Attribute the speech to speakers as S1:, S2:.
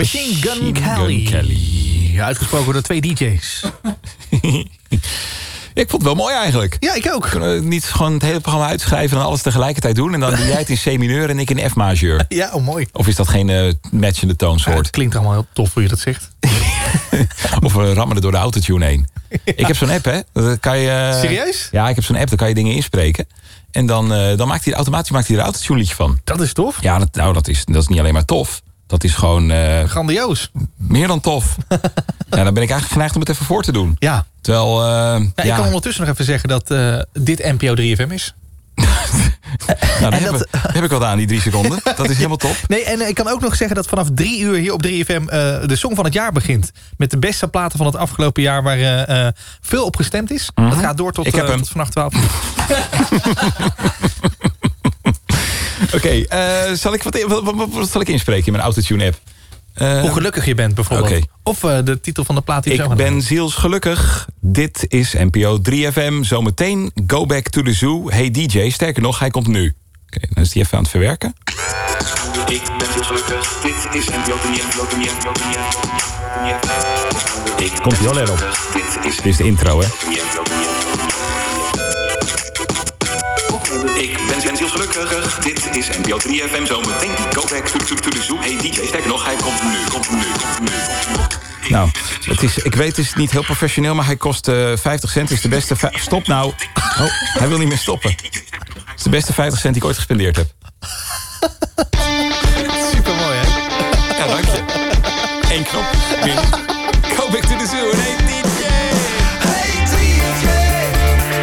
S1: Machine Gun Kelly. Uitgesproken door 2 DJ's.
S2: Ik vond het wel mooi eigenlijk.
S1: Ja, ik ook.
S2: Kunnen we niet gewoon het hele programma uitschrijven en alles tegelijkertijd doen? En dan doe jij het in C-mineur en ik in F-majeur.
S1: Ja, mooi.
S2: Of is dat geen matchende toonsoort?
S1: Ja, het klinkt allemaal heel tof hoe je dat zegt.
S2: Of we rammen er door de autotune heen. Ja. Ik heb zo'n app, hè. Dat kan je,
S1: serieus?
S2: Ja, ik heb zo'n app, daar kan je dingen inspreken. En dan maakt hij automatisch er een autotune liedje van.
S1: Dat is tof.
S2: Ja, dat is niet alleen maar tof. Dat is gewoon...
S1: grandioos.
S2: Meer dan tof. Ja, dan ben ik eigenlijk geneigd om het even voor te doen.
S1: Ja.
S2: Terwijl...
S1: Ik kan ondertussen nog even zeggen dat dit NPO 3FM is.
S2: Nou, heb ik wat aan, die 3 seconden. Dat is helemaal top.
S1: Nee, en ik kan ook nog zeggen dat vanaf 3 uur hier op 3FM de Song van het Jaar begint. Met de beste platen van het afgelopen jaar waar veel op gestemd is. Dat gaat door tot vannacht 12 uur.
S2: Oké, wat zal ik inspreken in mijn autotune-app?
S1: Hoe gelukkig je bent bijvoorbeeld.
S2: Okay.
S1: Of de titel van de plaat die
S2: ik ben zielsgelukkig. Dit is NPO 3FM. Zometeen Go Back to the Zoo. Hey DJ, sterker nog, hij komt nu. Oké, dan is die even aan het verwerken.
S3: Ik ben zielsgelukkig. Dit is NPO 3FM.
S2: Komt ie al, let op. Dit is de intro, hè?
S3: Ik ben zielsgelukkig. Dit is NPO 3FM. Zometeen Go Back to the Zoo. Hey DJ, sterker nog, hij komt nu.
S2: Nou, ik weet het is niet heel professioneel, maar hij kost 50 cent. Is de beste... Stop nou. Oh, hij wil niet meer stoppen. Het is de beste 50 cent die ik ooit gespendeerd heb.
S1: Supermooi, hè?
S2: Ja, dank je. 1 knop. Go Back to the Zoo.